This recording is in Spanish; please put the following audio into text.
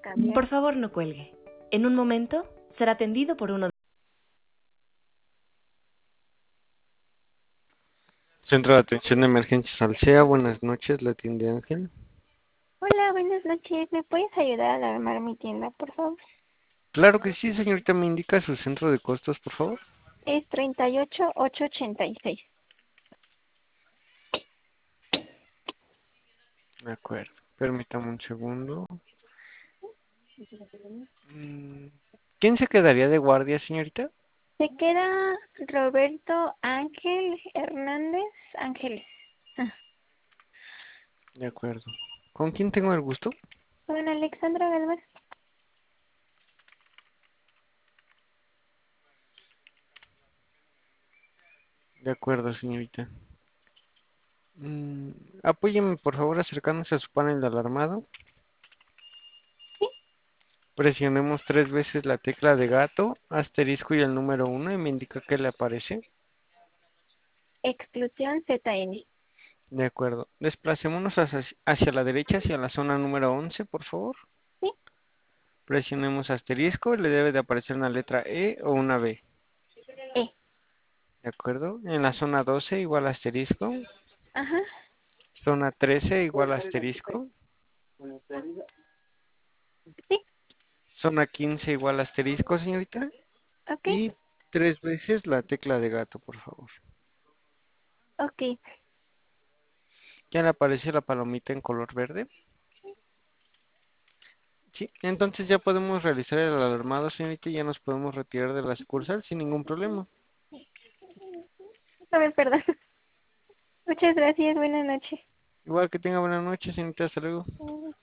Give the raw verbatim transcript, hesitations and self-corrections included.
Por favor, no cuelgue. En un momento será atendido por uno de... Centro de Atención de Emergencias Alsea, buenas noches, la atiende Ángel. Hola, buenas noches. ¿Me puedes ayudar a alarmar mi tienda, por favor? Claro que sí, señorita, me indica su centro de costos, por favor. Es treinta y ocho mil ochocientos ochenta y seis. De acuerdo, permítame un segundo. Mm, ¿Quién se quedaría de guardia, señorita? Se queda Roberto Ángel Hernández Ángeles. Ah, De acuerdo. ¿Con quién tengo el gusto? Con Alexandra Galván. De acuerdo, señorita. Mm, apóyeme, por favor, acercándose a su panel de alarmado. Sí, Presionemos tres veces la tecla de gato, asterisco y el número uno y me indica que le aparece. exclusión Z N. De acuerdo. Desplacémonos hacia, hacia la derecha, hacia la zona número once, por favor. Sí, Presionemos asterisco y le debe de aparecer una letra E o una B. E. ¿De acuerdo? En la zona doce igual asterisco. Ajá. Zona trece igual asterisco. Sí, Zona quince igual asterisco, señorita. ok, Y tres veces la tecla de gato, por favor. ok. Ya le aparece la palomita en color verde. Sí, entonces ya podemos realizar el alarmado, señorita, y ya nos podemos retirar de la sucursal sin ningún problema. A ver, perdón. Muchas gracias, buenas noches. Igual que tenga buena noche, señorita, hasta luego.